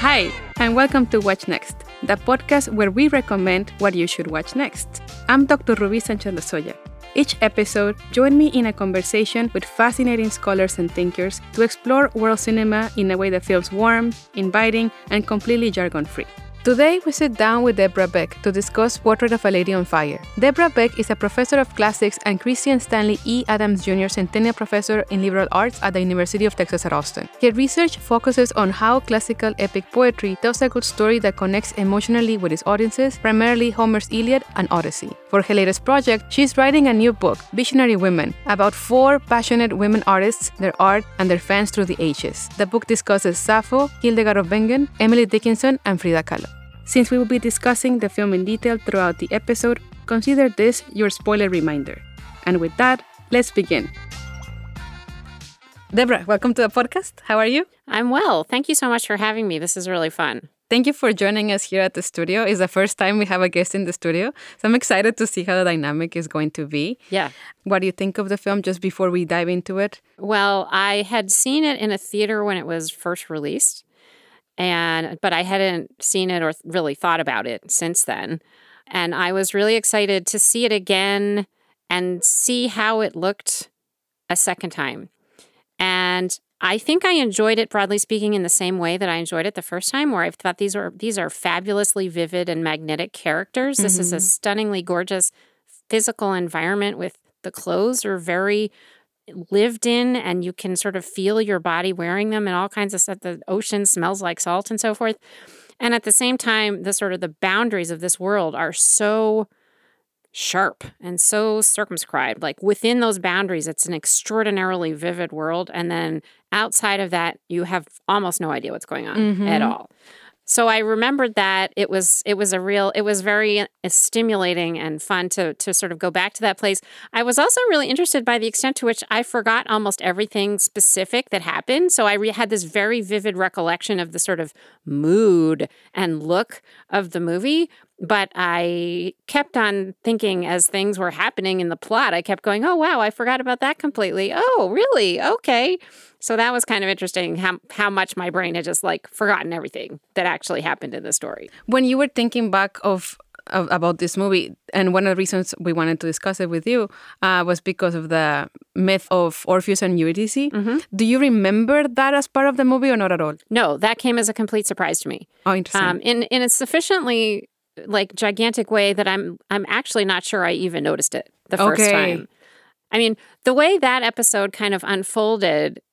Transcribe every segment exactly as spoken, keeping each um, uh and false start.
Hi, and welcome to Watch Next, the podcast where we recommend what you should watch next. I'm Doctor Ruby Sanchez-Lozoya. Each episode, join me in a conversation with fascinating scholars and thinkers to explore world cinema in a way that feels warm, inviting, and completely jargon-free. Today, we sit down with Deborah Beck to discuss Portrait of a Lady on Fire. Deborah Beck is a professor of classics and Christian Stanley E. Adams Junior Centennial Professor in Liberal Arts at the University of Texas at Austin. Her research focuses on how classical epic poetry tells a good story that connects emotionally with its audiences, primarily Homer's Iliad and Odyssey. For her latest project, she's writing a new book, Visionary Women, about four passionate women artists, their art, and their fans through the ages. The book discusses Sappho, Hildegard of Bingen, Emily Dickinson, and Frida Kahlo. Since we will be discussing the film in detail throughout the episode, consider this your spoiler reminder. And with that, let's begin. Deborah, welcome to the podcast. How are you? I'm well. Thank you so much for having me. This is really fun. Thank you for joining us here at the studio. It's the first time we have a guest in the studio, so I'm excited to see how the dynamic is going to be. Yeah. What do you think of the film just before we dive into it? Well, I had seen it in a theater when it was first released. And but I hadn't seen it or really thought about it since then. And I was really excited to see it again and see how it looked a second time. And I think I enjoyed it, broadly speaking, in the same way that I enjoyed it the first time, where I thought these are these are fabulously vivid and magnetic characters. Mm-hmm. This is a stunningly gorgeous physical environment with the clothes are very lived in, and you can sort of feel your body wearing them and all kinds of stuff. The ocean smells like salt and so forth. And at the same time, the sort of the boundaries of this world are so sharp and so circumscribed. Like within those boundaries, it's an extraordinarily vivid world. And then outside of that, you have almost no idea what's going on mm-hmm. at all. So I remembered that it was it was a real, it was very stimulating and fun to to sort of go back to that place. I was also really interested by the extent to which I forgot almost everything specific that happened. So I re- had this very vivid recollection of the sort of mood and look of the movie. But I kept on thinking as things were happening in the plot, I kept going, oh, wow, I forgot about that completely. Oh, really? Okay. So that was kind of interesting how how much my brain had just like forgotten everything that actually happened in the story. When you were thinking back of, of about this movie, and one of the reasons we wanted to discuss it with you uh, was because of the myth of Orpheus and Eurydice. Mm-hmm. Do you remember that as part of the movie or not at all? No, that came as a complete surprise to me. Oh, interesting. Um, in, in a sufficiently like gigantic way that I'm I'm actually not sure I even noticed it the first okay. time. I mean, the way that episode kind of unfolded,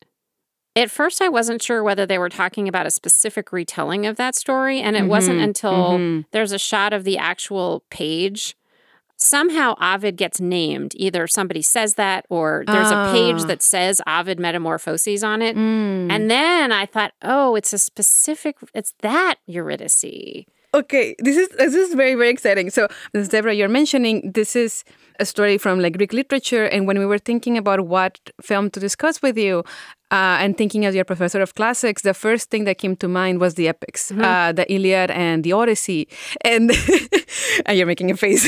at first I wasn't sure whether they were talking about a specific retelling of that story, and it mm-hmm. wasn't until mm-hmm. there's a shot of the actual page. Somehow Ovid gets named. Either somebody says that or there's ah. a page that says Ovid Metamorphoses on it. Mm. And then I thought, oh, it's a specific, it's that Eurydice. Okay, this is this is very, very exciting. So, as Deborah, you're mentioning, this is a story from like Greek literature. And when we were thinking about what film to discuss with you, uh, and thinking as your professor of classics, the first thing that came to mind was the epics, mm-hmm. uh, the Iliad and the Odyssey. And, and you're making a face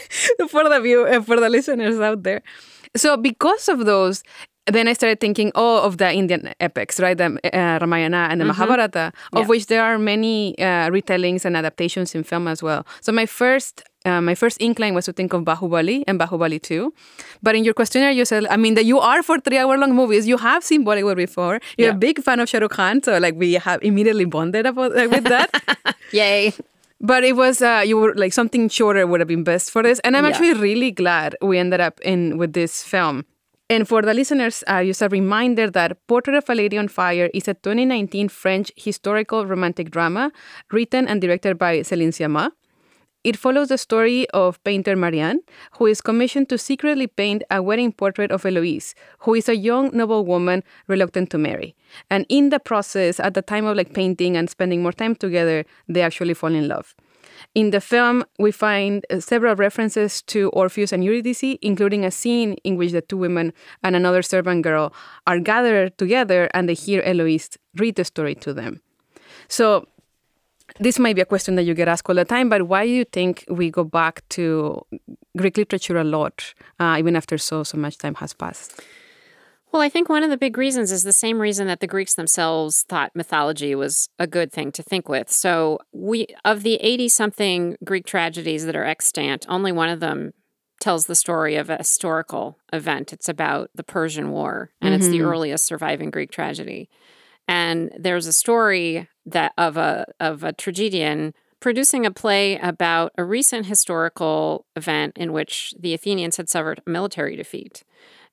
for the view, uh, for the listeners out there. So because of those, then I started thinking, oh, of the Indian epics, right? The uh, Ramayana and the mm-hmm. Mahabharata, of yeah. which there are many uh, retellings and adaptations in film as well. So my first uh, my first incline was to think of Bahubali and Bahubali two. But in your questionnaire, you said, I mean, that you are for three-hour-long movies. You have seen Bollywood before. You're yeah. a big fan of Shah Rukh Khan. So like we have immediately bonded about uh, with that. Yay. But it was, uh, you were like something shorter would have been best for this. And I'm yeah. actually really glad we ended up in with this film. And for the listeners, uh, just a reminder that Portrait of a Lady on Fire is a twenty nineteen French historical romantic drama written and directed by Céline Sciamma. It follows the story of painter Marianne, who is commissioned to secretly paint a wedding portrait of Eloise, who is a young noble woman reluctant to marry. And in the process, at the time of like painting and spending more time together, they actually fall in love. In the film, we find several references to Orpheus and Eurydice, including a scene in which the two women and another servant girl are gathered together and they hear Eloise read the story to them. So this might be a question that you get asked all the time, but why do you think we go back to Greek literature a lot, uh, even after so, so much time has passed? Well, I think one of the big reasons is the same reason that the Greeks themselves thought mythology was a good thing to think with. So we of the eighty-something Greek tragedies that are extant, only one of them tells the story of a historical event. It's about the Persian War, and mm-hmm. it's the earliest surviving Greek tragedy. And there's a story that of a of a tragedian producing a play about a recent historical event in which the Athenians had suffered a military defeat.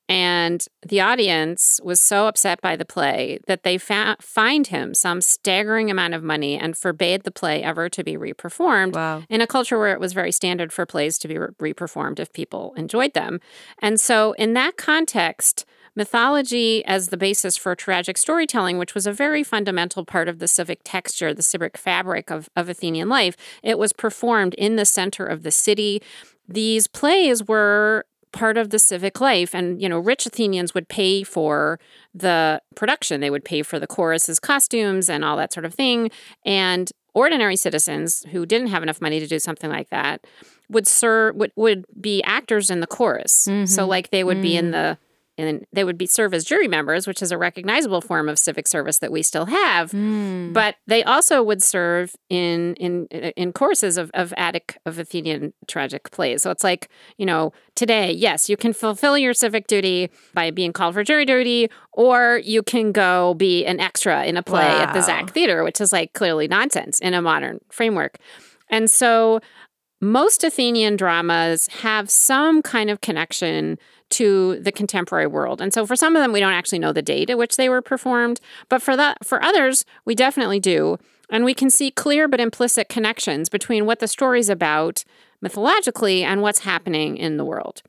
And the audience was so upset by the play that they fa- fined him some staggering amount of money and forbade the play ever to be reperformed wow. in a culture where it was very standard for plays to be re- reperformed if people enjoyed them. And so in that context, mythology as the basis for tragic storytelling, which was a very fundamental part of the civic texture, the civic fabric of, of Athenian life, it was performed in the center of the city. These plays were part of the civic life. And, you know, rich Athenians would pay for the production. They would pay for the chorus's costumes and all that sort of thing. And ordinary citizens who didn't have enough money to do something like that would serve would, would be actors in the chorus. Mm-hmm. So like they would mm-hmm. be in the and they would be serve as jury members, which is a recognizable form of civic service that we still have. Mm. But they also would serve in in in choruses of, of Attic, of Athenian tragic plays. So it's like, you know, today, yes, you can fulfill your civic duty by being called for jury duty, or you can go be an extra in a play wow. at the Zach Theater, which is like clearly nonsense in a modern framework. And so most Athenian dramas have some kind of connection to the contemporary world. And so for some of them, we don't actually know the date at which they were performed. But for that, for others, we definitely do. And we can see clear but implicit connections between what the story's about mythologically and what's happening in the world.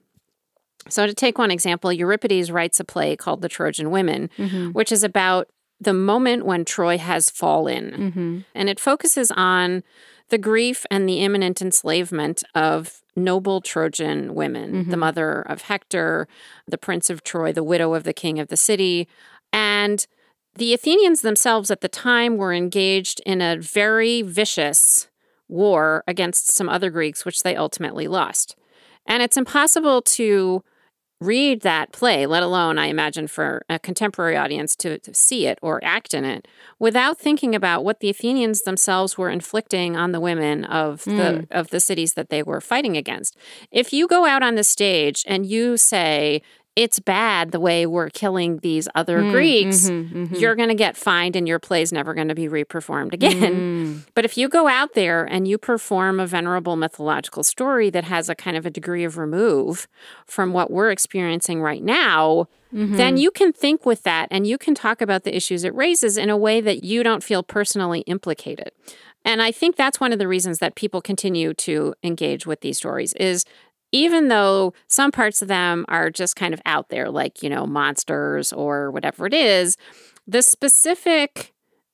So to take one example, Euripides writes a play called The Trojan Women, mm-hmm. which is about the moment when Troy has fallen. Mm-hmm. And it focuses on the grief and the imminent enslavement of noble Trojan women, mm-hmm. the mother of Hector, the prince of Troy, the widow of the king of the city. And the Athenians themselves at the time were engaged in a very vicious war against some other Greeks, which they ultimately lost. And it's impossible to read that play, let alone, I imagine, for a contemporary audience to, to see it or act in it, without thinking about what the Athenians themselves were inflicting on the women of mm. the of the cities that they were fighting against. If you go out on the stage and you say, it's bad the way we're killing these other mm, Greeks, mm-hmm, mm-hmm. you're going to get fined and your play's never going to be reperformed again. Mm. But if you go out there and you perform a venerable mythological story that has a kind of a degree of remove from what we're experiencing right now, mm-hmm. then you can think with that and you can talk about the issues it raises in a way that you don't feel personally implicated. And I think that's one of the reasons that people continue to engage with these stories is even though some parts of them are just kind of out there, like, you know, monsters or whatever it is, the specific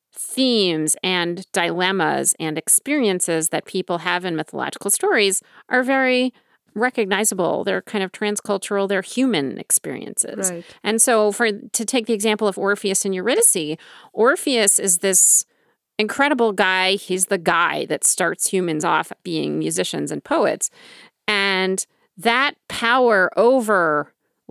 themes and dilemmas and experiences that people have in mythological stories are very recognizable. They're kind of transcultural. They're human experiences. Right. And so for to take the example of Orpheus and Eurydice, Orpheus is this incredible guy. He's the guy that starts humans off being musicians and poets. And that power over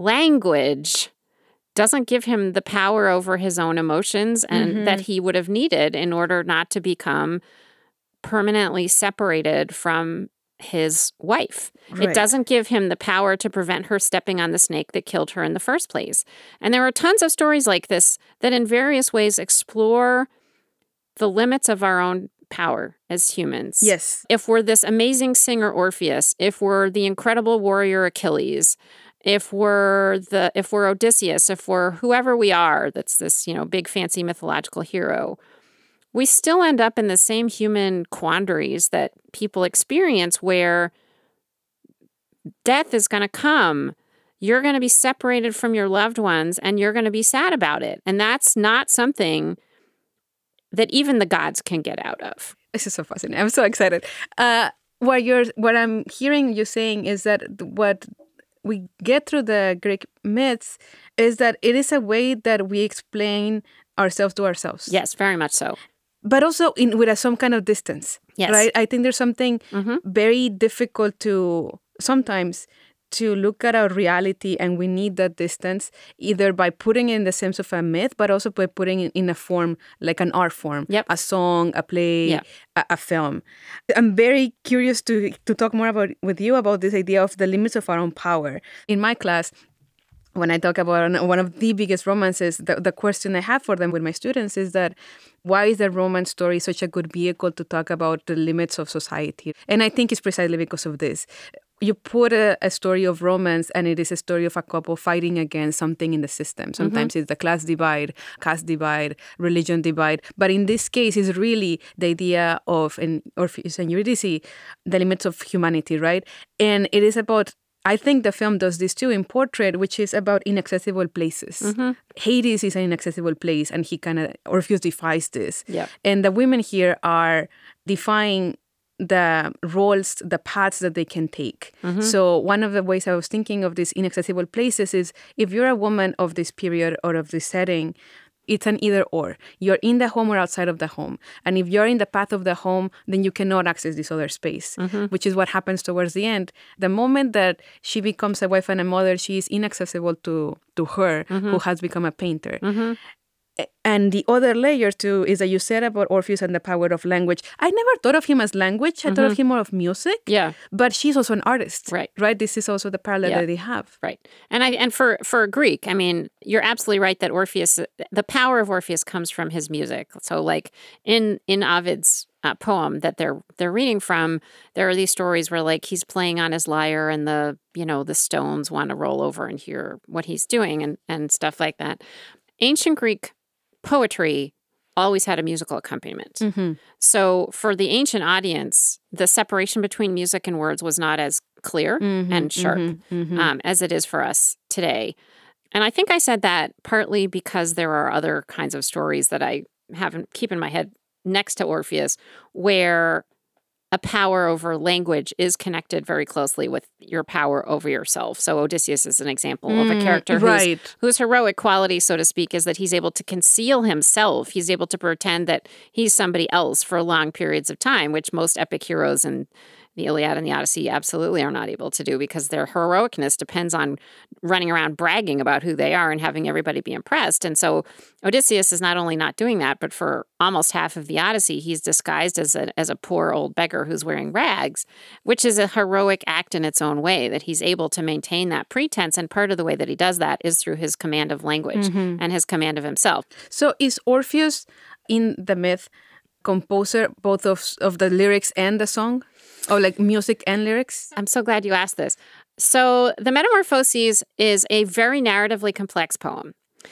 language doesn't give him the power over his own emotions and mm-hmm. that he would have needed in order not to become permanently separated from his wife. Right. It doesn't give him the power to prevent her stepping on the snake that killed her in the first place. And there are tons of stories like this that in various ways explore the limits of our own power as humans. Yes. If we're this amazing singer Orpheus, if we're the incredible warrior Achilles, if we're the if we're Odysseus, if we're whoever we are, that's this, you know, big fancy mythological hero, we still end up in the same human quandaries that people experience where death is going to come. You're going to be separated from your loved ones and you're going to be sad about it. And that's not something that even the gods can get out of. This is so fascinating. I'm so excited. Uh, what you're, what I'm hearing you saying is that what we get through the Greek myths is that it is a way that we explain ourselves to ourselves. Yes, very much so. But also in with a, some kind of distance. Yes. Right? I think there's something mm-hmm. very difficult to sometimes to look at our reality, and we need that distance either by putting it in the sense of a myth, but also by putting it in a form, like an art form, yep. a song, a play, yep. a, a film. I'm very curious to, to talk more about with you about this idea of the limits of our own power. In my class, when I talk about one of the biggest romances, the, the question I have for them with my students is that why is the romance story such a good vehicle to talk about the limits of society? And I think it's precisely because of this. You put a, a story of romance and it is a story of a couple fighting against something in the system. Sometimes mm-hmm. it's the class divide, caste divide, religion divide. But in this case, it's really the idea of, in Orpheus and Eurydice, the limits of humanity, right? And it is about, I think the film does this too in Portrait, which is about inaccessible places. Mm-hmm. Hades is an inaccessible place, and he kind of, Orpheus defies this. Yep. And the women here are defying the roles, the paths that they can take. Mm-hmm. So one of the ways I was thinking of these inaccessible places is if you're a woman of this period or of this setting, it's an either or. You're in the home or outside of the home. And if you're in the path of the home, then you cannot access this other space, mm-hmm. which is what happens towards the end. The moment that she becomes a wife and a mother, she is inaccessible to, to her, mm-hmm. who has become a painter. Mm-hmm. And the other layer, too, is that you said about Orpheus and the power of language. I never thought of him as language. I mm-hmm. thought of him more of music. Yeah. But she's also an artist. Right. Right? This is also the parallel yeah. that they have. Right. And I and for, for a Greek, I mean, you're absolutely right that Orpheus, the power of Orpheus comes from his music. So like in, in Ovid's uh, poem that they're they're reading from, there are these stories where like he's playing on his lyre and the, you know, the stones want to roll over and hear what he's doing and, and stuff like that. Ancient Greek poetry always had a musical accompaniment. Mm-hmm. So for the ancient audience, the separation between music and words was not as clear mm-hmm, and sharp mm-hmm, mm-hmm. Um, as it is for us today. And I think I said that partly because there are other kinds of stories that I haven't keep in my head next to Orpheus where a power over language is connected very closely with your power over yourself. So Odysseus is an example mm, of a character right. whose, whose heroic quality, so to speak, is that he's able to conceal himself. He's able to pretend that he's somebody else for long periods of time, which most epic heroes and the Iliad and the Odyssey absolutely are not able to do because their heroicness depends on running around bragging about who they are and having everybody be impressed. And so Odysseus is not only not doing that, but for almost half of the Odyssey, he's disguised as a, as a poor old beggar who's wearing rags, which is a heroic act in its own way, that he's able to maintain that pretense. And part of the way that he does that is through his command of language mm-hmm. and his command of himself. So is Orpheus in the myth composer both of, of the lyrics and the song? Oh, like music and lyrics? I'm so glad you asked this. So the Metamorphoses is a very narratively complex poem.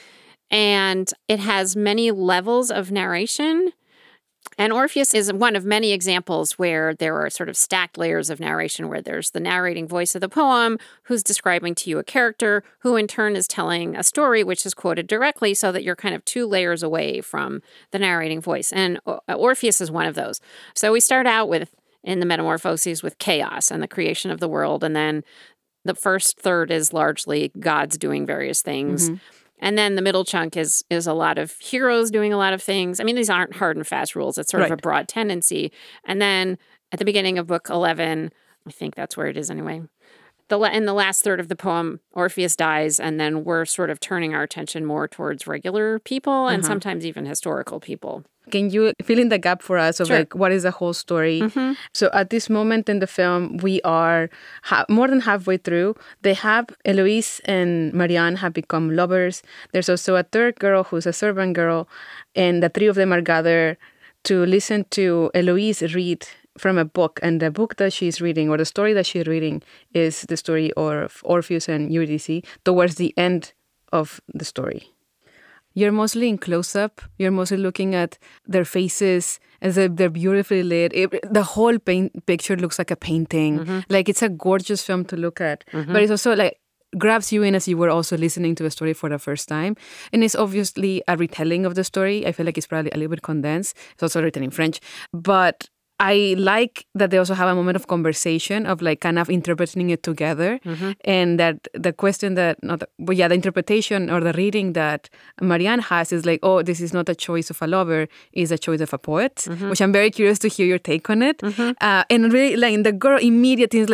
And it has many levels of narration. And Orpheus is one of many examples where there are sort of stacked layers of narration, where there's the narrating voice of the poem, who's describing to you a character, who in turn is telling a story, which is quoted directly, so that you're kind of two layers away from the narrating voice. And Orpheus is one of those. So we start out with in the Metamorphoses with chaos and the creation of the world. And then the first third is largely gods doing various things. Mm-hmm. And then the middle chunk is is a lot of heroes doing a lot of things. I mean, these aren't hard and fast rules. It's sort right. of a broad tendency. And then at the beginning of book eleven, I think that's where it is anyway, the in the last third of the poem, Orpheus dies, and then we're sort of turning our attention more towards regular people and uh-huh. sometimes even historical people. Can you fill in the gap for us of sure. like what is the whole story? Mm-hmm. So at this moment in the film, we are ha- more than halfway through. They have Eloise and Marianne have become lovers. There's also a third girl who's a servant girl, and the three of them are gathered to listen to Eloise read from a book. And the book that she's reading, or the story that she's reading, is the story of Orpheus and Eurydice towards the end of the story. You're mostly in close-up. You're mostly looking at their faces as if they're beautifully lit. It, the whole paint picture looks like a painting. Mm-hmm. Like, it's a gorgeous film to look at. Mm-hmm. But it's also like grabs you in as you were also listening to the story for the first time. And it's obviously a retelling of the story. I feel like it's probably a little bit condensed. It's also written in French. But I like that they also have a moment of conversation of like kind of interpreting it together. Mm-hmm. And that the question that, not the, but yeah, the interpretation or the reading that Marianne has is like, oh, this is not a choice of a lover, it's a choice of a poet, mm-hmm. which I'm very curious to hear your take on it. Mm-hmm. Uh, and really, like, the girl immediately is like,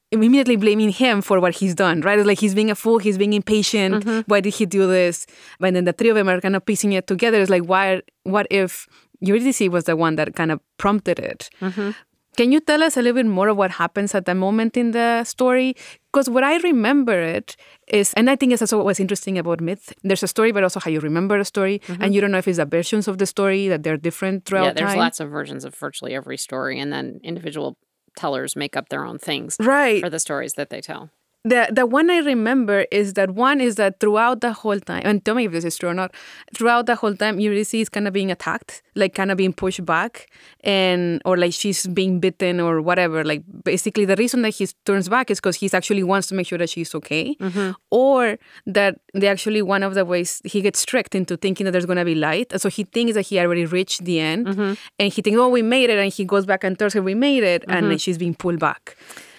immediately blaming him for what he's done, right? It's like he's being a fool, he's being impatient. Mm-hmm. Why did he do this? But then the three of them are kind of piecing it together. It's like, why? What if Eurydice was the one that kind of prompted it? Mm-hmm. Can you tell us a little bit more of what happens at that moment in the story? Because what I remember it is, and I think it's also what's interesting about myth. There's a story, but also how you remember a story. Mm-hmm. And you don't know if it's the versions of the story, that they're different throughout Yeah, there's time. lots of versions of virtually every story. And then individual tellers make up their own things right. for the stories that they tell. The the one I remember is that one is that throughout the whole time, and tell me if this is true or not, throughout the whole time, Eurydice is kind of being attacked, like kind of being pushed back, and or like she's being bitten or whatever. Like basically the reason that he turns back is because he actually wants to make sure that she's okay, mm-hmm. or that they actually, one of the ways, he gets tricked into thinking that there's going to be light. So he thinks that he already reached the end, mm-hmm. and he thinks, oh, we made it, and he goes back and tells her we made it, mm-hmm. and then she's being pulled back.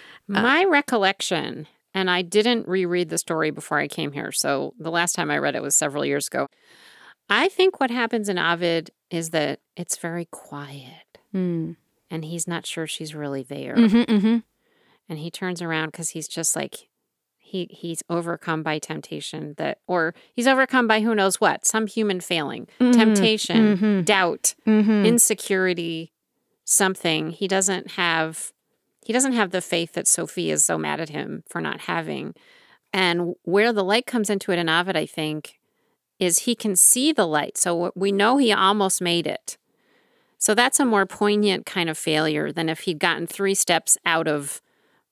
My uh, recollection... And I didn't reread the story before I came here. So the last time I read it was several years ago. I think what happens in Ovid is that it's very quiet. Mm. And he's not sure she's really there. Mm-hmm, mm-hmm. And he turns around because he's just like, he he's overcome by temptation that, or he's overcome by who knows what, some human failing, mm-hmm, temptation, mm-hmm. doubt, mm-hmm. insecurity, something. He doesn't have... He doesn't have the faith that Sophie is so mad at him for not having. And where the light comes into it in Ovid, I think, is he can see the light. So we know he almost made it. So that's a more poignant kind of failure than if he'd gotten three steps out of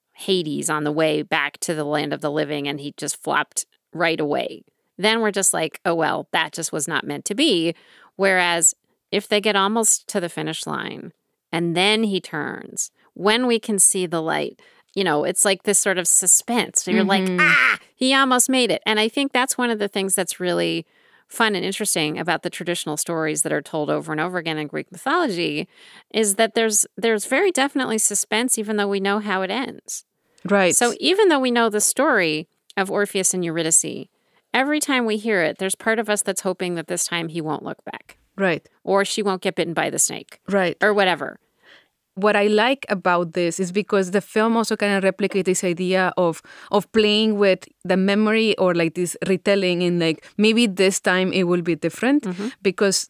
Hades on the way back to the land of the living and he just flopped right away. Then we're just like, oh, well, that just was not meant to be. Whereas if they get almost to the finish line and then he turns... When we can see the light, you know, it's like this sort of suspense. So you're mm-hmm. like, ah, he almost made it. And I think that's one of the things that's really fun and interesting about the traditional stories that are told over and over again in Greek mythology is that there's there's very definitely suspense, even though we know how it ends. Right. So even though we know the story of Orpheus and Eurydice, every time we hear it, there's part of us that's hoping that this time he won't look back. Right. Or she won't get bitten by the snake. Right. Or whatever. What I like about this is because the film also kind of replicates this idea of of playing with the memory or like this retelling in like maybe this time it will be different mm-hmm. because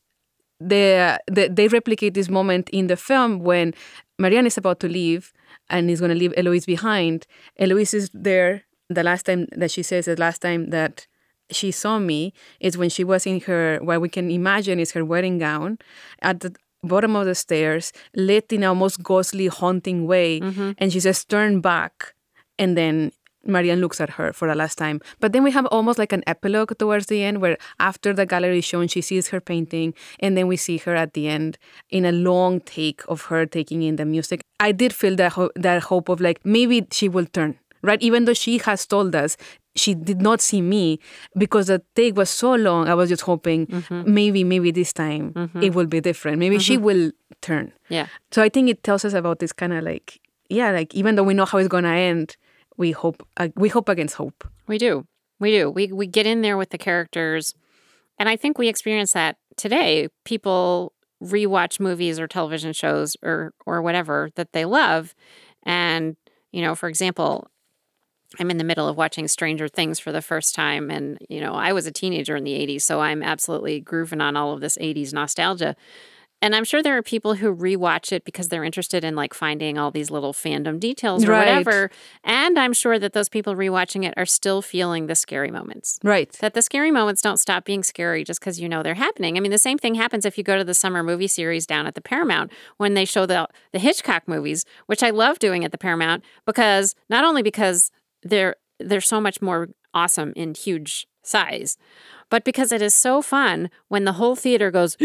the, the they replicate this moment in the film when Marianne is about to leave and is going to leave Eloise behind. Eloise is there the last time that she says the last time that she saw me is when she was in her, what we can imagine is her wedding gown at the bottom of the stairs, lit in a almost ghostly, haunting way. Mm-hmm. And she says, turn back. And then Marianne looks at her for the last time. But then we have almost like an epilogue towards the end where after the gallery is shown, she sees her painting. And then we see her at the end in a long take of her taking in the music. I did feel that, ho- that hope of like, maybe she will turn, right? Even though she has told us she did not see me because the take was so long. I was just hoping mm-hmm. maybe, maybe this time mm-hmm. it will be different. Maybe mm-hmm. she will turn. Yeah. So I think it tells us about this kind of like, yeah, like even though we know how it's going to end, we hope uh, we hope against hope. We do. We do. We we get in there with the characters. And I think we experience that today. People rewatch movies or television shows or or whatever that they love. And, you know, for example, I'm in the middle of watching Stranger Things for the first time. And, you know, I was a teenager in the eighties, so I'm absolutely grooving on all of this eighties nostalgia. And I'm sure there are people who rewatch it because they're interested in, like, finding all these little fandom details or right. whatever. And I'm sure that those people rewatching it are still feeling the scary moments. Right. That the scary moments don't stop being scary just because you know they're happening. I mean, the same thing happens if you go to the summer movie series down at the Paramount when they show the the Hitchcock movies, which I love doing at the Paramount because not only because they're they're so much more awesome in huge size, but because it is so fun when the whole theater goes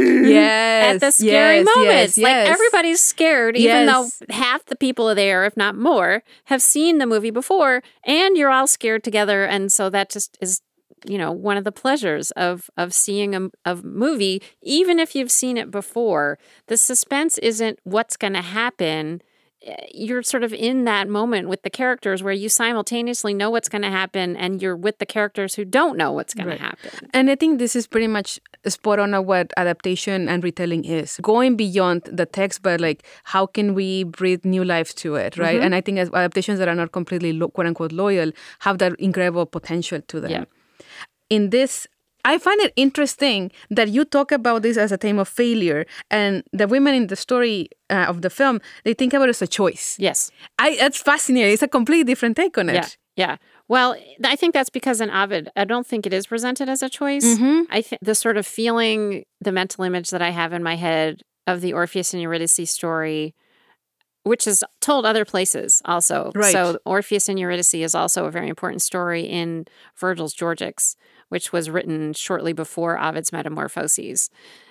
yes, at the scary yes, moments. Yes, like yes. everybody's scared, yes. even though half the people there, if not more, have seen the movie before, and you're all scared together. And so that just is, you know, one of the pleasures of of seeing a, a movie, even if you've seen it before. The suspense isn't what's going to happen. you're sort of in that moment with the characters where you simultaneously know what's going to happen and you're with the characters who don't know what's going Right. to happen. And I think this is pretty much spot on of what adaptation and retelling is. Going beyond the text, but like, how can we breathe new life to it, right? Mm-hmm. And I think as adaptations that are not completely, lo- quote unquote, loyal have that incredible potential to them. Yeah. In this, I find it interesting that you talk about this as a theme of failure, and the women in the story uh, of the film, they think about it as a choice. Yes. I That's fascinating. It's a completely different take on it. Yeah. Yeah. Well, I think that's because in Ovid, I don't think it is presented as a choice. Mm-hmm. I think the sort of feeling, the mental image that I have in my head of the Orpheus and Eurydice story, which is told other places also. Right. So Orpheus and Eurydice is also a very important story in Virgil's Georgics, which was written shortly before Ovid's Metamorphoses.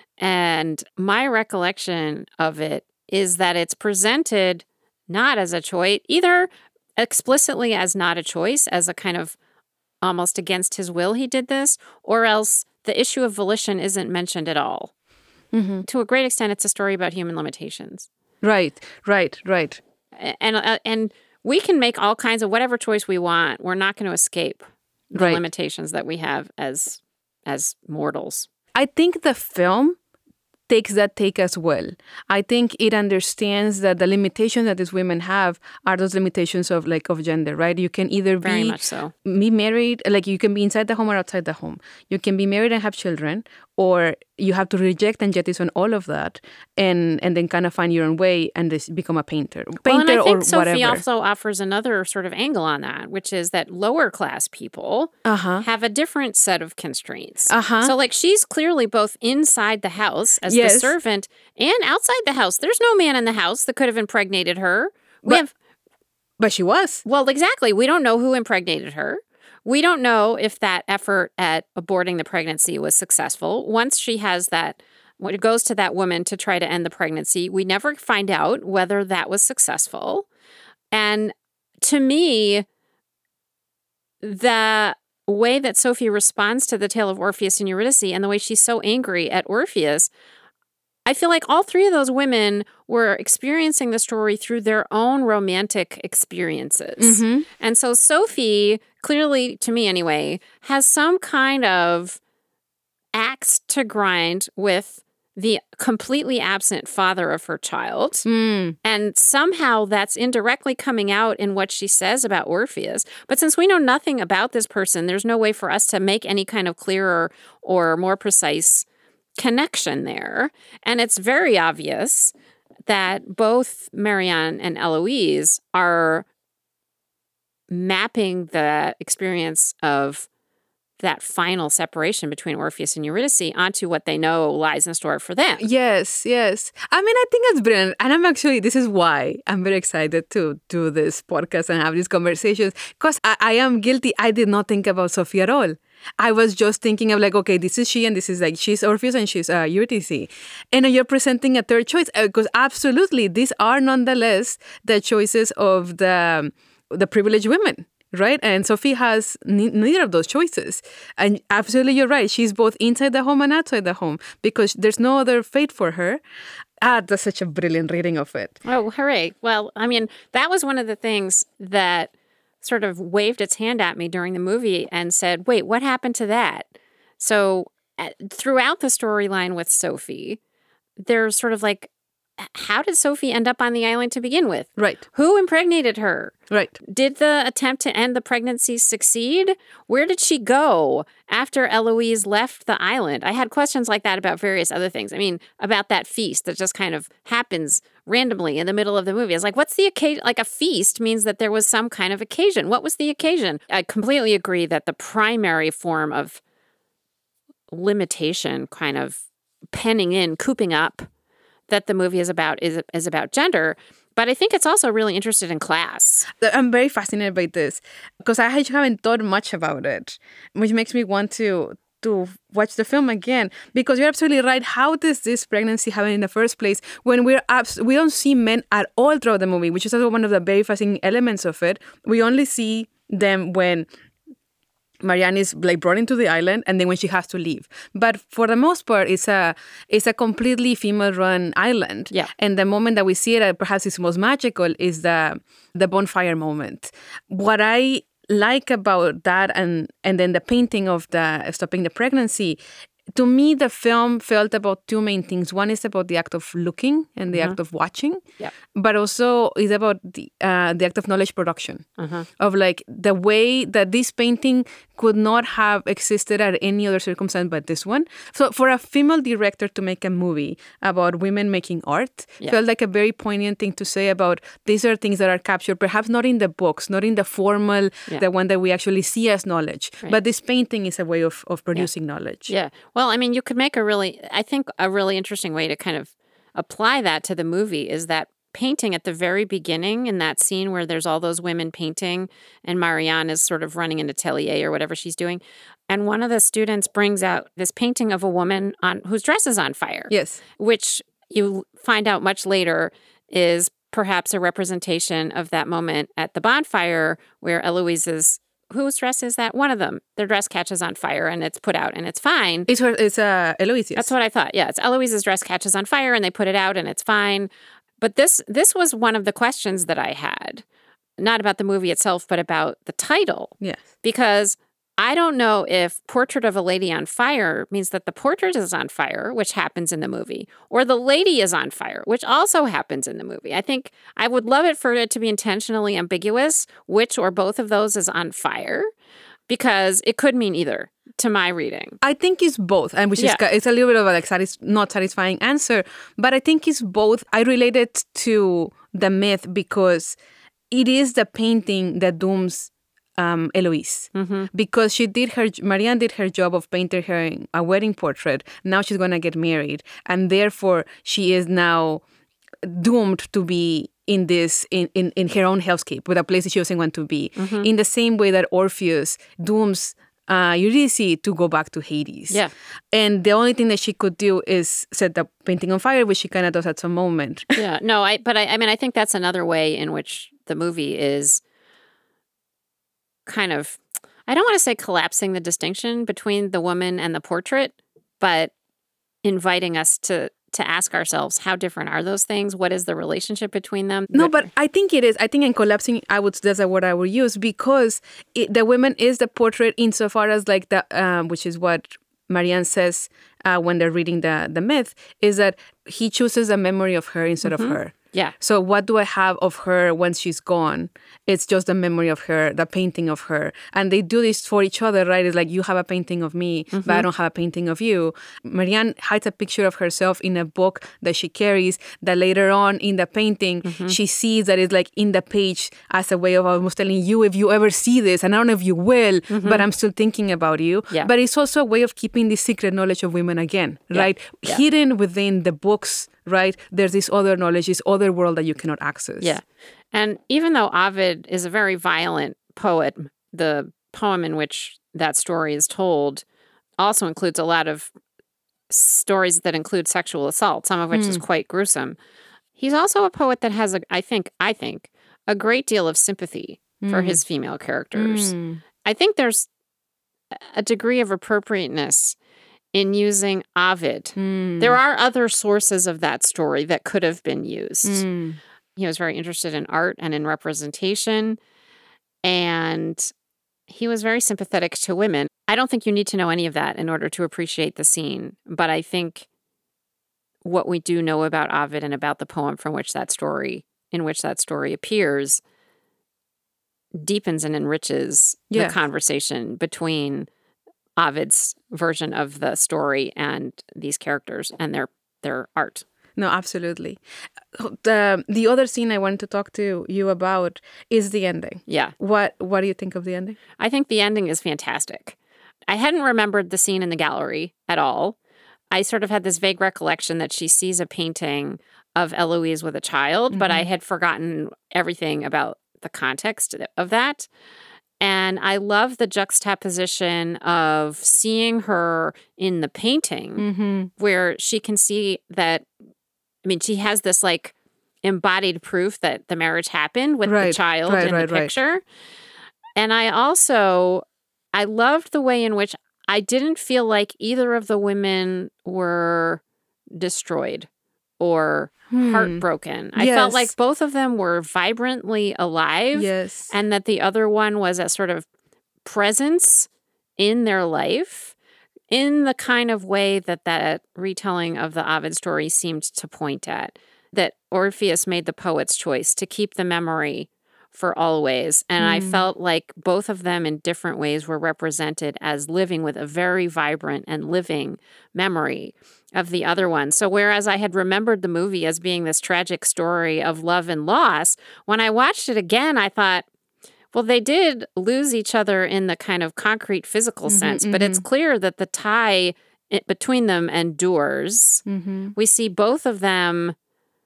And my recollection of it is that it's presented not as a choice, either explicitly as not a choice, as a kind of almost against his will he did this, or else the issue of volition isn't mentioned at all. Mm-hmm. To a great extent, it's a story about human limitations. Right, right, right. And uh, and we can make all kinds of whatever choice we want. We're not going to escape the Right. limitations that we have as as mortals. I think the film takes that take as well. I think it understands that the limitations that these women have are those limitations of like of gender, right? You can either Very be much so. be married, like you can be inside the home or outside the home. You can be married and have children, or you have to reject and jettison all of that and and then kind of find your own way and just become a painter. Painter Well, and I think or Sophie whatever. also offers another sort of angle on that, which is that lower class people Uh-huh. have a different set of constraints. Uh-huh. So, like, she's clearly both inside the house as Yes. the servant and outside the house. There's no man in the house that could have impregnated her. We But- have, But she was. well, exactly. We don't know who impregnated her. We don't know if that effort at aborting the pregnancy was successful. Once she has that, when it goes to that woman to try to end the pregnancy, we never find out whether that was successful. And to me, the way that Sophie responds to the tale of Orpheus and Eurydice and the way she's so angry at Orpheus, I feel like all three of those women were experiencing the story through their own romantic experiences. Mm-hmm. And so Sophie, clearly, to me anyway, has some kind of axe to grind with the completely absent father of her child. Mm. And somehow that's indirectly coming out in what she says about Orpheus. But since we know nothing about this person, there's no way for us to make any kind of clearer or more precise connection there. And it's very obvious that both Marianne and Eloise are mapping the experience of that final separation between Orpheus and Eurydice onto what they know lies in store for them. Yes, yes. I mean, I think that's brilliant. And I'm actually, this is why I'm very excited to do this podcast and have these conversations. Because I, I am guilty. I did not think about Sophie at all. I was just thinking of like, okay, this is she and this is like, she's Orpheus and she's uh, Eurydice. And you're presenting a third choice. Because absolutely, these are nonetheless the choices of the, the privileged women. Right? And Sophie has ne- neither of those choices. And absolutely, you're right. She's both inside the home and outside the home because there's no other fate for her. Ah, that's such a brilliant reading of it. Oh, hooray. Well, I mean, that was one of the things that sort of waved its hand at me during the movie and said, wait, what happened to that? So uh, throughout the storyline with Sophie, there's sort of like, how did Sophie end up on the island to begin with? Right. Who impregnated her? Right. Did the attempt to end the pregnancy succeed? Where did she go after Eloise left the island? I had questions like that about various other things. I mean, about that feast that just kind of happens randomly in the middle of the movie. It's like, what's the occasion? Like a feast means that there was some kind of occasion. What was the occasion? I completely agree that the primary form of limitation, kind of penning in, cooping up, that the movie is about is is about gender, but I think it's also really interested in class. I'm very fascinated by this because I haven't thought much about it, which makes me want to to watch the film again. Because you're absolutely right. How does this pregnancy happen in the first place when we're abs- we don't see men at all throughout the movie, which is also one of the very fascinating elements of it. We only see them when Marianne is like brought into the island, and then when she has to leave. But for the most part, it's a it's a completely female-run island. Yeah. And the moment that we see it, uh, perhaps it's most magical, is the the bonfire moment. What I like about that, and and then the painting of the stopping the pregnancy. To me, the film felt about two main things. One is about the act of looking and the mm-hmm. act of watching, yeah. but also is about the uh, the act of knowledge production, mm-hmm. of like the way that this painting could not have existed at any other circumstance but this one. So for a female director to make a movie about women making art yeah. felt like a very poignant thing to say about these are things that are captured, perhaps not in the books, not in the formal, yeah. the one that we actually see as knowledge, right. but this painting is a way of, of producing yeah. knowledge. Yeah. Well, I mean, you could make a really, I think a really interesting way to kind of apply that to the movie is that painting at the very beginning in that scene where there's all those women painting and Marianne is sort of running an atelier or whatever she's doing. And one of the students brings out this painting of a woman on whose dress is on fire. Yes. Which you find out much later is perhaps a representation of that moment at the bonfire where Eloise's whose dress is that? One of them. Their dress catches on fire and it's put out and it's fine. It's her. It's uh, Eloise. That's what I thought. Yeah, it's Eloise's dress catches on fire and they put it out and it's fine. But this this was one of the questions that I had, not about the movie itself, but about the title. Yes. Because I don't know if Portrait of a Lady on Fire means that the portrait is on fire, which happens in the movie, or the lady is on fire, which also happens in the movie. I think I would love it for it to be intentionally ambiguous, which or both of those is on fire, because it could mean either, to my reading. I think it's both, and which yeah. is it's a little bit of a like satis- not satisfying answer, but I think it's both. I relate it to the myth because it is the painting that dooms Um, Eloise, mm-hmm. because she did her, Marianne did her job of painting her a wedding portrait. Now she's going to get married. And therefore, she is now doomed to be in this, in, in, in her own hellscape, with a place that she doesn't want to be. Mm-hmm. In the same way that Orpheus dooms uh, Eurydice to go back to Hades. Yeah. And the only thing that she could do is set the painting on fire, which she kind of does at some moment. Yeah, no, I, but I, I mean, I think that's another way in which the movie is kind of, I don't want to say collapsing the distinction between the woman and the portrait, but inviting us to to ask ourselves, how different are those things? What is the relationship between them? No, but I think it is. I think in collapsing, I would, that's a word I would use, because it, the woman is the portrait insofar as like the, um, which is what Marianne says uh, when they're reading the, the myth, is that he chooses a memory of her instead mm-hmm. of her. Yeah. So what do I have of her when she's gone? It's just the memory of her, the painting of her. And they do this for each other, right? It's like, you have a painting of me, mm-hmm. but I don't have a painting of you. Marianne hides a picture of herself in a book that she carries, that later on in the painting, mm-hmm. she sees that it's like in the page as a way of almost telling you, if you ever see this, and I don't know if you will, mm-hmm. but I'm still thinking about you. Yeah. But it's also a way of keeping the secret knowledge of women again, yeah. right? Yeah. Hidden within the books, right? There's this other knowledge, this other world that you cannot access. Yeah. And even though Ovid is a very violent poet, the poem in which that story is told also includes a lot of stories that include sexual assault, some of which mm. is quite gruesome. He's also a poet that has, a, I think, I think, a great deal of sympathy mm. for his female characters. Mm. I think there's a degree of appropriateness in using Ovid. Mm. There are other sources of that story that could have been used. Mm. He was very interested in art and in representation, and he was very sympathetic to women. I don't think you need to know any of that in order to appreciate the scene, but I think what we do know about Ovid and about the poem from which that story, in which that story appears, deepens and enriches yeah. the conversation between Ovid's version of the story and these characters and their their art. No, absolutely. The the other scene I wanted to talk to you about is the ending. Yeah. What what do you think of the ending? I think the ending is fantastic. I hadn't remembered the scene in the gallery at all. I sort of had this vague recollection that she sees a painting of Eloise with a child, mm-hmm. but I had forgotten everything about the context of that. And I love the juxtaposition of seeing her in the painting mm-hmm. where she can see that, I mean, she has this like embodied proof that the marriage happened with right, the child right, in right, the picture. Right. And I also, I loved the way in which I didn't feel like either of the women were destroyed or Hmm. heartbroken. I Yes. felt like both of them were vibrantly alive, Yes. and that the other one was a sort of presence in their life in the kind of way that that retelling of the Ovid story seemed to point at, that Orpheus made the poet's choice to keep the memory for always. And I Mm. felt like both of them in different ways were represented as living with a very vibrant and living memory of the other one. So whereas I had remembered the movie as being this tragic story of love and loss, when I watched it again, I thought, well, they did lose each other in the kind of concrete physical Mhm, sense, but it's mhm. clear that the tie i- between them endures. Mm-hmm. We see both of them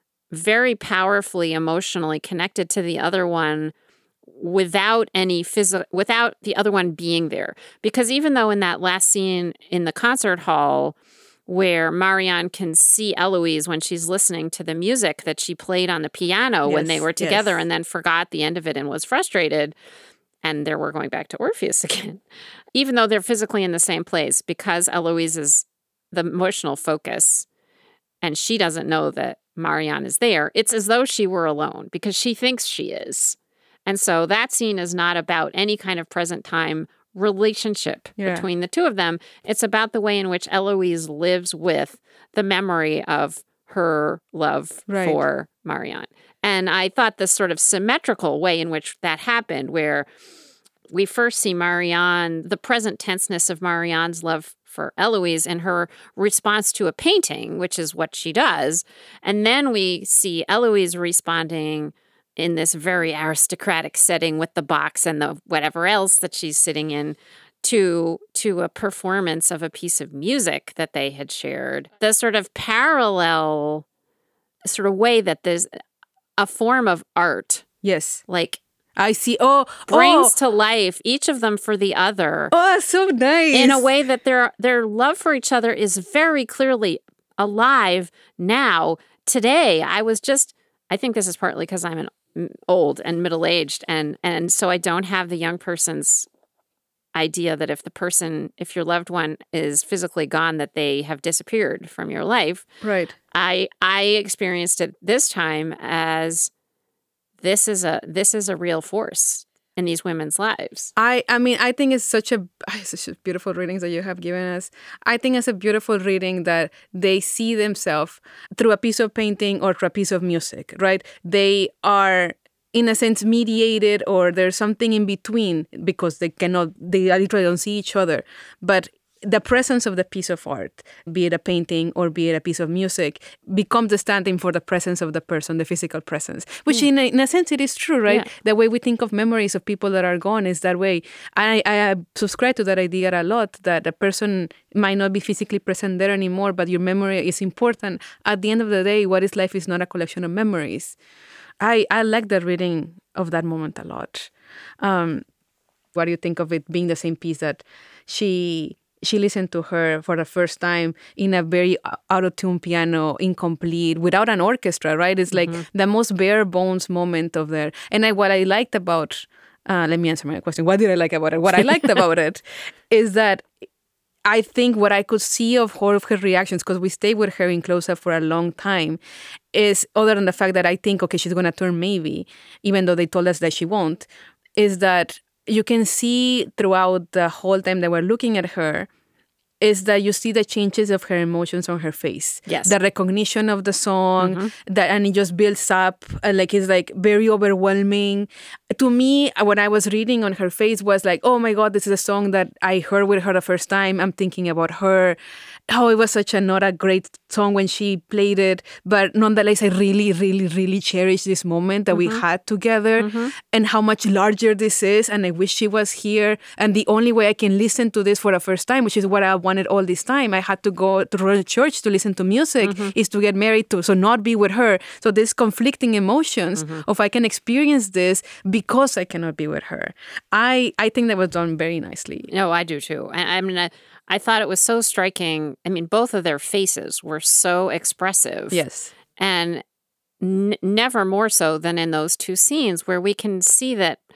very powerfully emotionally connected to the other one without any physical, without the other one being there. Because even though in that last scene in the concert hall where Marianne can see Eloise when she's listening to the music that she played on the piano when they Yes, were together yes. and then forgot the end of it and was frustrated, and there we're going back to Orpheus again, even though they're physically in the same place, because Eloise is the emotional focus and she doesn't know that Marianne is there, it's as though she were alone because she thinks she is. And so that scene is not about any kind of present time relationship Yeah. between the two of them. It's about the way in which Eloise lives with the memory of her love Right. for Marianne. And I thought this sort of symmetrical way in which that happened, where we first see Marianne, the present tenseness of Marianne's love for Eloise and her response to a painting, which is what she does. And then we see Eloise responding in this very aristocratic setting with the box and the whatever else that she's sitting in to to a performance of a piece of music that they had shared. The sort of parallel sort of way that there's a form of art, Yes. like I see. Oh, brings oh, to life each of them for the other oh, so nice. in a way that their their love for each other is very clearly alive now. Today, I was just, I think this is partly because I'm an old and middle-aged, and and so I don't have the young person's idea that if the person, if your loved one is physically gone, that they have disappeared from your life. Right. I I experienced it this time as this is a this is a real force in these women's lives. I, I mean, I think it's such a such a beautiful readings that you have given us. I think it's a beautiful reading that they see themselves through a piece of painting or through a piece of music, right? They are, in a sense, mediated, or there's something in between because they cannot, they literally don't see each other. But the presence of the piece of art, be it a painting or be it a piece of music, becomes the stand-in for the presence of the person, the physical presence, which in, a, in a sense it is true, right? Yeah. The way we think of memories of people that are gone is that way. I, I subscribe to that idea a lot, that a person might not be physically present there anymore, but your memory is important. At the end of the day, what is life is not a collection of memories. I, I like the reading of that moment a lot. Um, what do you think of it being the same piece that she... She listened to her for the first time in a very out-of-tune piano, incomplete, without an orchestra, right? It's like Mm-hmm. the most bare bones moment of there. And I, what I liked about, uh, let me answer my question. What did I like about it? What I liked about it is that I think what I could see of her, of her reactions, because we stayed with her in close-up for a long time, is other than the fact that I think, okay, she's going to turn maybe, even though they told us that she won't, is that you can see throughout the whole time that we're looking at her is that you see the changes of her emotions on her face. Yes. The recognition of the song, mm-hmm. that, and it just builds up, uh, like it's like very overwhelming. To me, when I was reading on her face was like, oh my God, this is a song that I heard with her the first time. I'm thinking about her. Oh, it was such a not a great song when she played it. But nonetheless, I really, really, really cherish this moment that mm-hmm. we had together mm-hmm. and how much larger this is. And I wish she was here. And the only way I can listen to this for the first time, which is what I wanted all this time, I had to go to church to listen to music, mm-hmm. is to get married to, so not be with her. So there's conflicting emotions mm-hmm. of I can experience this because I cannot be with her. I, I think that was done very nicely. No, I do too. I, I mean, I, I thought it was so striking. I mean, both of their faces were so expressive. Yes. And n- never more so than in those two scenes where we can see that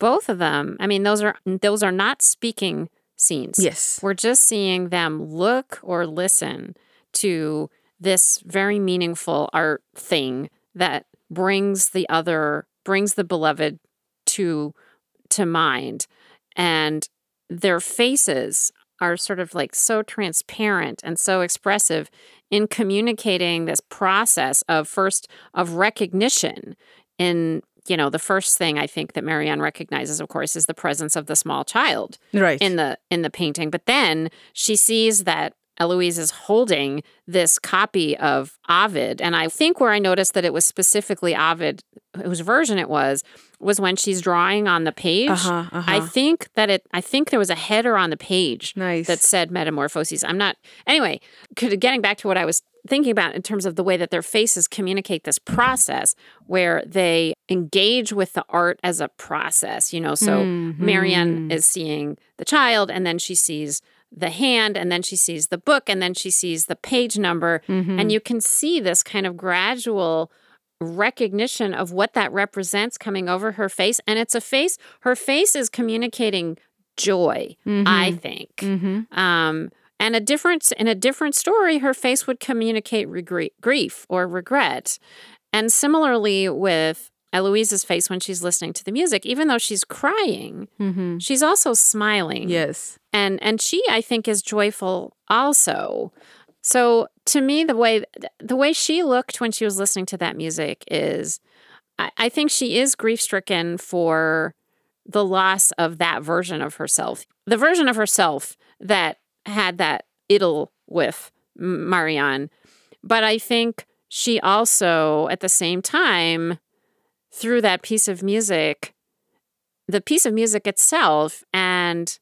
both of them, I mean, those are those are not speaking scenes. Yes. We're just seeing them look or listen to this very meaningful art thing that brings the other, brings the beloved to, to mind. And their faces are sort of like so transparent and so expressive in communicating this process of first of recognition. In, you know, the first thing I think that Marianne recognizes, of course, is the presence of the small child right. in the in the painting. But then she sees that Eloise is holding this copy of Ovid. And I think where I noticed that it was specifically Ovid, whose version it was, was when she's drawing on the page. Uh-huh, uh-huh. I think that it, I think there was a header on the page nice. that said Metamorphoses. I'm not, anyway, getting back to what I was thinking about in terms of the way that their faces communicate this process where they engage with the art as a process, you know, so mm-hmm. Marianne is seeing the child and then she sees the hand, and then she sees the book, and then she sees the page number. Mm-hmm. And you can see this kind of gradual recognition of what that represents coming over her face. And it's a face, her face is communicating joy, mm-hmm. I think. Mm-hmm. Um, and a different, in a different story, her face would communicate regre- grief or regret. And similarly with Eloise's face when she's listening to the music, even though she's crying, mm-hmm. she's also smiling. Yes. And and she, I think, is joyful also. So to me, the way the way she looked when she was listening to that music is, I, I think she is grief-stricken for the loss of that version of herself. The version of herself that had that idyll with Marianne. But I think she also, at the same time, through that piece of music, the piece of music itself and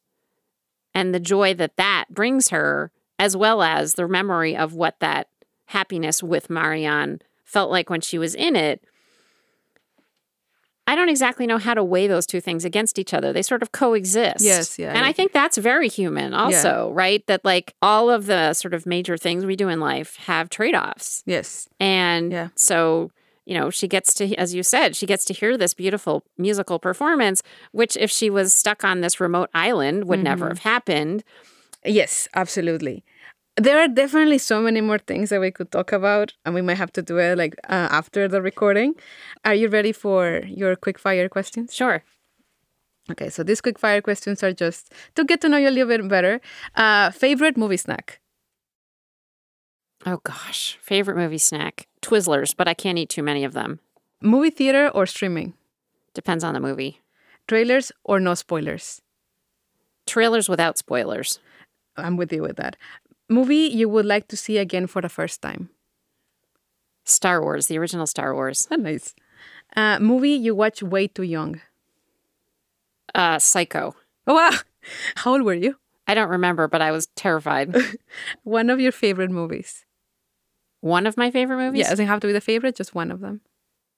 and the joy that that brings her, as well as the memory of what that happiness with Marianne felt like when she was in it, I don't exactly know how to weigh those two things against each other. They sort of coexist. Yes, yeah. And I think that's very human also, yeah. right? That like all of the sort of major things we do in life have trade-offs. Yes. And yeah. so, you know, she gets to, as you said, she gets to hear this beautiful musical performance, which if she was stuck on this remote island would mm-hmm. never have happened. Yes, absolutely. There are definitely so many more things that we could talk about, and we might have to do it like uh, after the recording. Are you ready for your quick fire questions? Sure. Okay, so these quick fire questions are just to get to know you a little bit better. Uh, favorite movie snack? Oh, gosh. Favorite movie snack? Twizzlers, but I can't eat too many of them. Movie theater or streaming? Depends on the movie. Trailers or no spoilers? Trailers without spoilers. I'm with you with that. Movie you would like to see again for the first time? Star Wars, the original Star Wars. Oh, nice. Uh, movie you watch way too young? Uh, Psycho. Oh, wow. How old were you? I don't remember, but I was terrified. One of your favorite movies? One of my favorite movies? Yeah, it doesn't have to be the favorite, just one of them.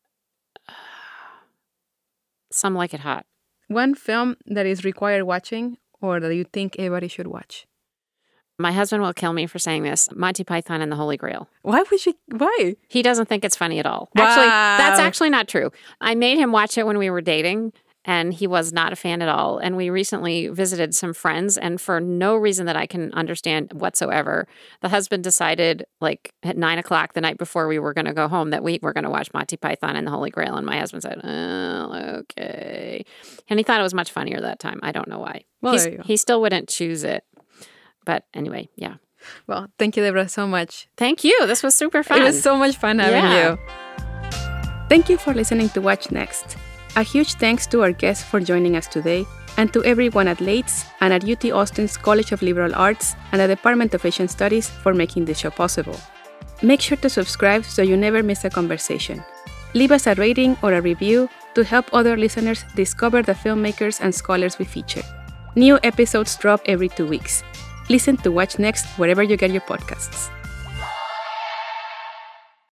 Some Like It Hot. One film that is required watching or that you think everybody should watch? My husband will kill me for saying this. Monty Python and the Holy Grail. Why would you? Why? He doesn't think it's funny at all. Wow. Actually, that's actually not true. I made him watch it when we were dating, and he was not a fan at all. And we recently visited some friends, and for no reason that I can understand whatsoever, the husband decided, like at nine o'clock the night before we were going to go home, that we were going to watch Monty Python and the Holy Grail. And my husband said, "Oh, okay." And he thought it was much funnier that time. I don't know why. Well, He's, there you go. He still wouldn't choose it. But anyway, yeah. Well, thank you, Deborah, so much. Thank you. This was super fun. It was so much fun having Yeah. you. Thank you for listening to Watch Next. A huge thanks to our guests for joining us today, and to everyone at Lates and at U T Austin's College of Liberal Arts and the Department of Asian Studies for making this show possible. Make sure to subscribe so you never miss a conversation. Leave us a rating or a review to help other listeners discover the filmmakers and scholars we feature. New episodes drop every two weeks. Listen to Watch Next wherever you get your podcasts.